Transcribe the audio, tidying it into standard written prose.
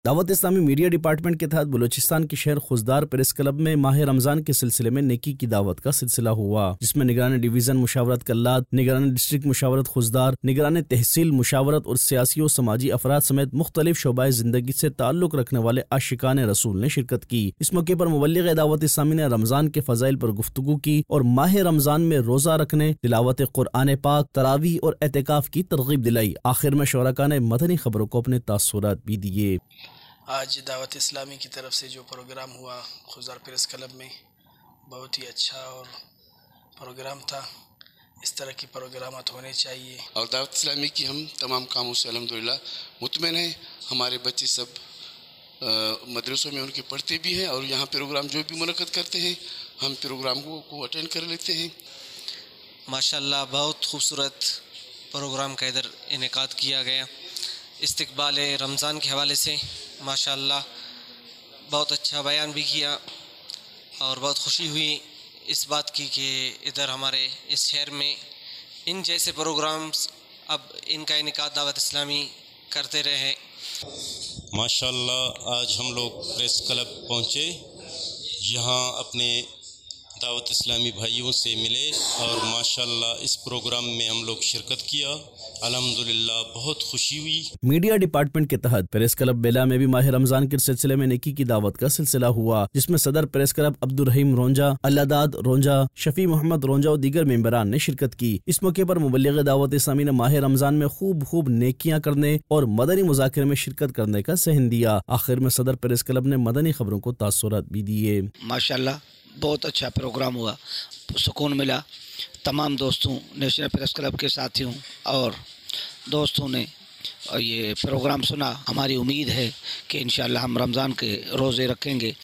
دعوت اسلامی media department کے تحت بلوچستان کے شہر خوزدار پریس کلب میں ماہ رمضان کے سلسلے میں نیکی کی دعوت کا سلسلہ ہوا، جس میں نگران ڈویژن مشاورت کلات، نگران ڈسٹرکٹ مشاورت خوزدار، نگران تحصیل مشاورت اور سیاسی و سماجی افراد سمیت مختلف شعبۂ زندگی سے تعلق رکھنے والے عاشقان رسول نے شرکت کی۔ اس موقع پر مبلغ دعوت اسلامی نے رمضان کے فضائل پر گفتگو کی اور ماہ رمضان میں روزہ رکھنے، تلاوت قرآن پاک، تراویح اور اعتکاف کی ترغیب دلائی۔ آخر میں شرکاء نے مدنی خبروں کو اپنے تاثرات بھی دیے۔ آج دعوت اسلامی کی طرف سے جو پروگرام ہوا خوزدار پریس کلب میں، بہت ہی اچھا اور پروگرام تھا۔ اس طرح کی پروگرامات ہونے چاہیے، اور دعوت اسلامی کی ہم تمام کاموں سے الحمدللہ مطمئن ہیں۔ ہمارے بچے سب مدرسوں میں ان کے پڑھتے بھی ہیں، اور یہاں پروگرام جو بھی منعقد کرتے ہیں ہم پروگرام کو اٹینڈ کر لیتے ہیں۔ ماشاءاللہ بہت خوبصورت پروگرام کا ادھر انعقاد کیا گیا۔ استقبال رمضان کے حوالے سے ماشاءاللہ بہت اچھا بیان بھی کیا، اور بہت خوشی ہوئی اس بات کی کہ ادھر ہمارے اس شہر میں ان جیسے پروگرامز اب ان کا انعقاد دعوت اسلامی کرتے رہے۔ ماشاءاللہ آج ہم لوگ پریس کلب پہنچے، یہاں اپنے دعوت اسلامی بھائیوں سے ملے، اور ماشاءاللہ اس پروگرام میں ہم لوگ شرکت کیا، الحمدللہ بہت خوشی ہوئی۔ میڈیا ڈپارٹمنٹ کے تحت پریس کلب بیلا میں بھی ماہ رمضان کے سلسلے میں نیکی کی دعوت کا سلسلہ ہوا، جس میں صدر پریس کلب عبدالرحیم رونجا، اللہداد رونجا، شفیع محمد رونجا اور دیگر ممبران نے شرکت کی۔ اس موقع پر مبلغ دعوت اسلامی نے ماہ رمضان میں خوب نیکیاں کرنے اور مدنی مذاکرے میں شرکت کرنے کا صحن دیا۔ آخر میں صدر پریس کلب نے مدنی خبروں کو تاثرات بھی دیے۔ ماشاءاللہ بہت اچھا پروگرام ہوا، سکون ملا۔ تمام دوستوں، نیشنل پریس کلب کے ساتھیوں اور دوستوں نے یہ پروگرام سنا۔ ہماری امید ہے کہ انشاءاللہ ہم رمضان کے روزے رکھیں گے۔